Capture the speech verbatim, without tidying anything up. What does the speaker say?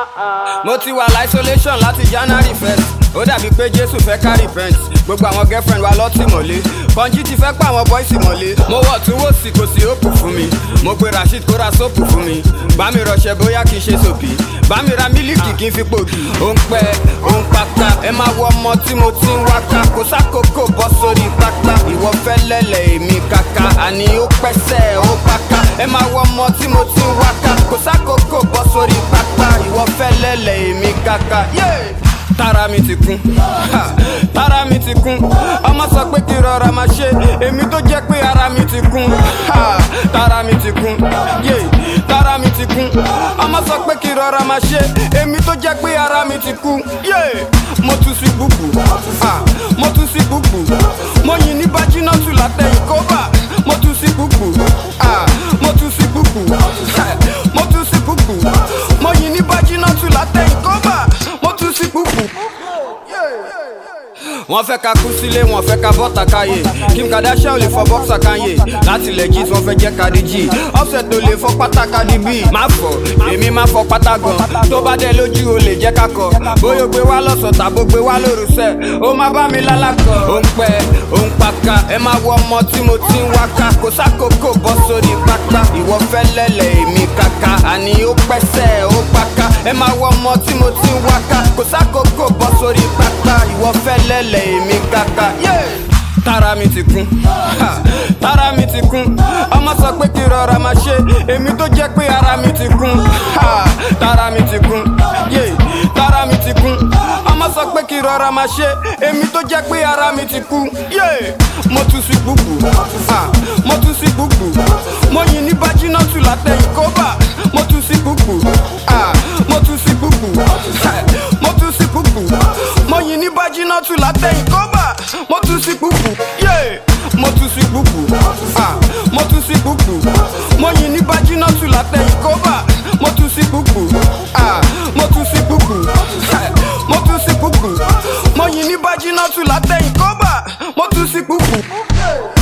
mo ti wà isolation láti January first ó dàbí pé Jésù fẹ́ ká repent gbogbo àwọn girlfriend wa lọ́tìmọ́lé Kànjí ti fẹ́ pa àwọn boys mọ́lé mo wọ̀ tún wò sí kò sí òpù fún mi mo pe Rasheed kó ra sóòpù fún mi bá mi rọṣẹ bóyá kì í ṣe sòbí bá mi ra mílíkì kì í fi pòkì ó ń pẹ́ ó ń pátá ẹ máa wọ ọmọ tí mo ti ń wáká kò sákòókò bọ́ sórí pápá ìwọ fẹ́ lẹ́lẹ̀ èmi kàkà àní ó pẹ́sẹ̀ ó páká ẹ máa wọ ọmọ tí mo ti ń wáká kò sákòókò bọ́ sórí pápá ìwọ fẹ́ lẹ́lẹ̀ èmi kàkà tára mi ti kún tára mi ti kún ọmọ sọ pé kí rọra máa ṣe èmi tó jẹ́ pé ara mi ti kún tára mi ti kún tára mi ti kún ọmọ sọ pé kí rọra máa ṣe èmi tó jẹ́ pé ara mi ti kún mo tún sí búbù mo tún sí búbù mo yìn ní bájínátù látẹ̀yìn kóbà mo tún sí búbù mo tún sí búbù mo tún sí búbù mo yìn ní bájínátù látẹ̀yìn kóbà mo tún sí búbù. Wọ́n fẹ́ ká kú sílé, wọ́n fẹ́ ká bọ́ta káyé Kim Kardashian ò lè fọ bọ́ksà Kanye láti legit wọ́n fẹ́ jẹ́ Cardi G Offset ò lè fọ pátá Cardi B má fọ, èmi má fọ pátá gan tó bá dé lójú o lè jẹ́ ká kọ bóyá o gbé wá lọ́sàn tàbó gbé wá lórúsẹ̀ ó má bá mi lálákọ̀ ó ń pẹ́ ó ń paka ẹ máa wọ ọmọ tí mo ti ń wáká kò sákòókò bọ́ sórí pápá ìwọ fẹ́ lẹ́lẹ̀ èmi kàkà àní ó pẹ́sẹ̀ ó paka ẹ máa wọ ọmọ tí mo ti ń wáká kò sákòókò bọ́ sórí pápá ìwọ fẹ́ lẹ́lẹ̀ èmi kàkà tára mi ti kún tára mi ti kún ọmọ sọ pé kí rọra máa ṣe èmi tó jẹ́ pé ara mi ti kún tára mi ti kún tára mi ti kún ọmọ sọ pé kí rọra máa ṣe èmi tó jẹ́ pé ara mi ti kún mo tún sí búbù mo tún sí búbù mo yìn ní bájínátù látẹ̀yìn kóbà mo tún sí búbù mo tún sí búbù mo tún sí búbù mo yìn ní bájínátù látẹ̀yìn kóbà mo tún sí búbù mo tún sí búbù mo tún sí búbù mo yìn ní bájínátù látẹ̀yìn kóbà mo tún sí búbù mo tún sí búbù mo tún sí búbù mo yìn ní bájínátù látẹ̀yìn kóbà mo tún sí búbù.